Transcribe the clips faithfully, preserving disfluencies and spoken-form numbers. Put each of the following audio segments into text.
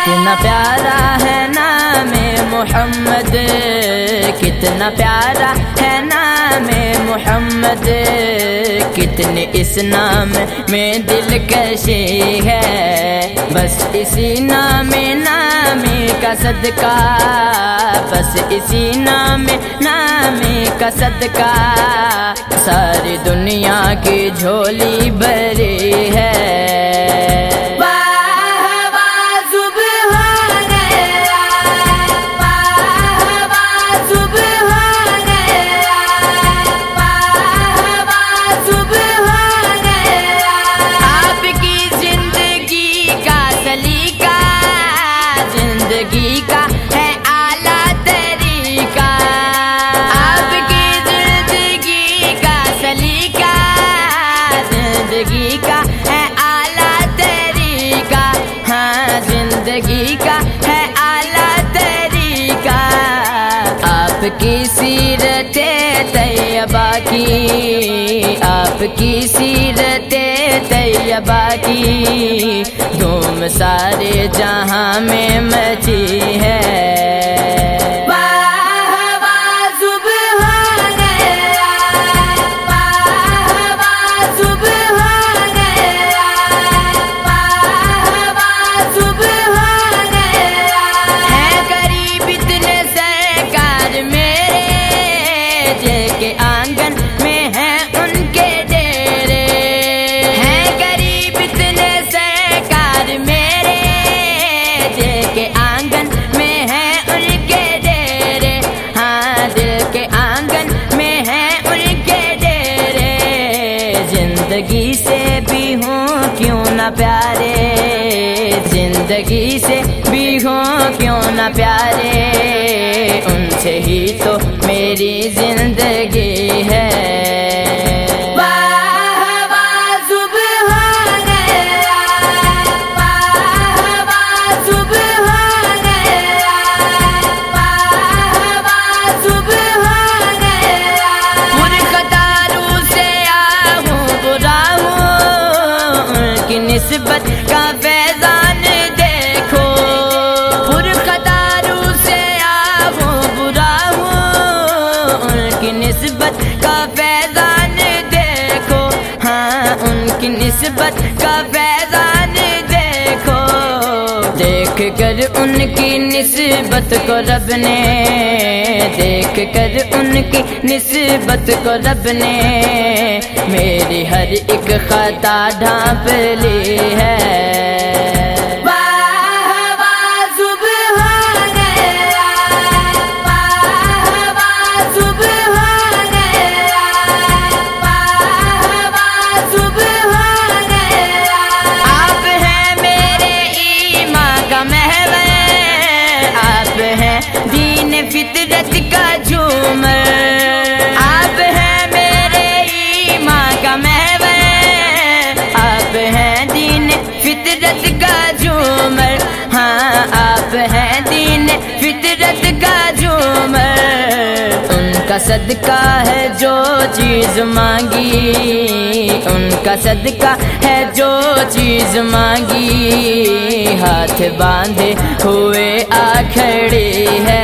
کتنا پیارا ہے نام محمد، کتنا پیارا ہے نام محمد، کتنے اس نام میں دلکشی ہے، بس اسی نام نام کا صدقہ، بس اسی نام نام کا صدقہ ساری دنیا کی جھولی بھری ہے۔ زندگی کا ہے اعلیٰ طریقہ، آپ کی زندگی کا سلیقہ، زندگی کا ہے اعلیٰ طریقہ، ہاں زندگی کا ہے اعلیٰ طریقہ، آپ کی سیرت طیبہ کی، آپ کی سیرت طیبہ کی دھوم سارے جہاں میں مچی ہے۔ آنگن میں ہیں ان کے ڈیرے، ہیں غریب اتنے سرکار میرے، دل کے آنگن میں ہیں ان کے ڈیرے، ہاں دل کے آنگن میں ہیں ان کے ڈیرے، زندگی سے بھی ہوں کیوں نہ پیارے، زندگی سے بھی ہوں کیوں نہ پیارے، ان سے ہی تو میری زندگی ہے۔ نسبت کا فیضان دیکھو، پر قطاروں سے آہوں برا ہوں، ان کی نسبت کا فیضان دیکھو، ہاں ان کی نسبت کا فیضان دیکھو، دیکھ کر ان کی نسبت کو رب نے، دیکھ کر ان کی نسبت کو رب نے میری ہر ایک خطا ڈھانپ لی ہے۔ آپ ہیں میرے ایمان کا محور، آپ ہیں دین فطرت کا جھومر، آپ ہیں میرے ایمان کا محور، آپ ہیں دین فطرت کا جھومر، ہاں آپ ہیں دین فطرت کا جھومر، ان کا صدقہ ہے جو چیز مانگی، ان کا صدقہ ہے جو چیز مانگی، ہاتھ باندھے ہوئے آ کھڑی ہے۔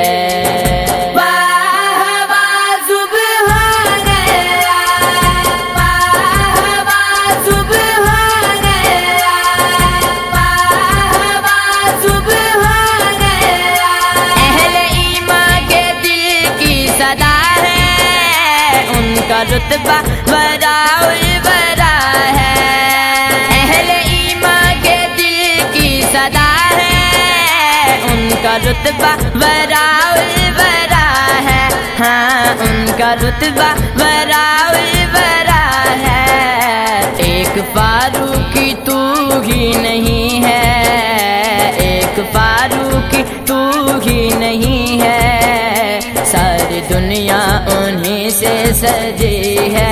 کا رتبہ وراء الورا ہے، اہل ایمان کے دل کی صدا ہے، ان کا رتبہ وراء الورا ہے، ہاں ان کا رتبہ وراء الورا ہے، ایک فاروقی تو ہی نہیں ہے، ایک فاروقی تو ہی نہیں ہے، ساری دنیا انہی سے سجی ہے۔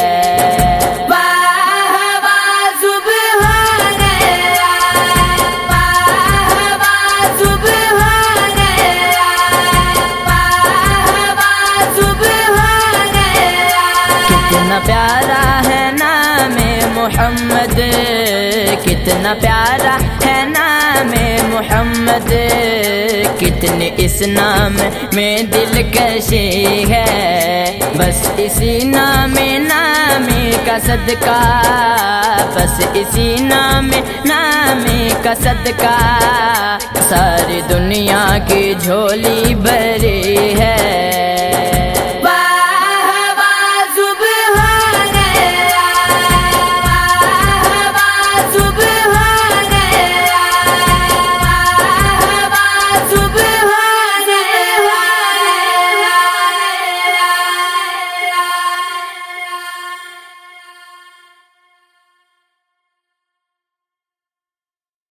کتنا پیارا ہے نام محمد، کتنا پیارا ہے نام नाम मोहम्मद, कितने इस नाम में दिलकशी है। बस इसी नाम नाम का सदका, बस इसी नाम नाम का सदका सारी दुनिया की झोली भरी है।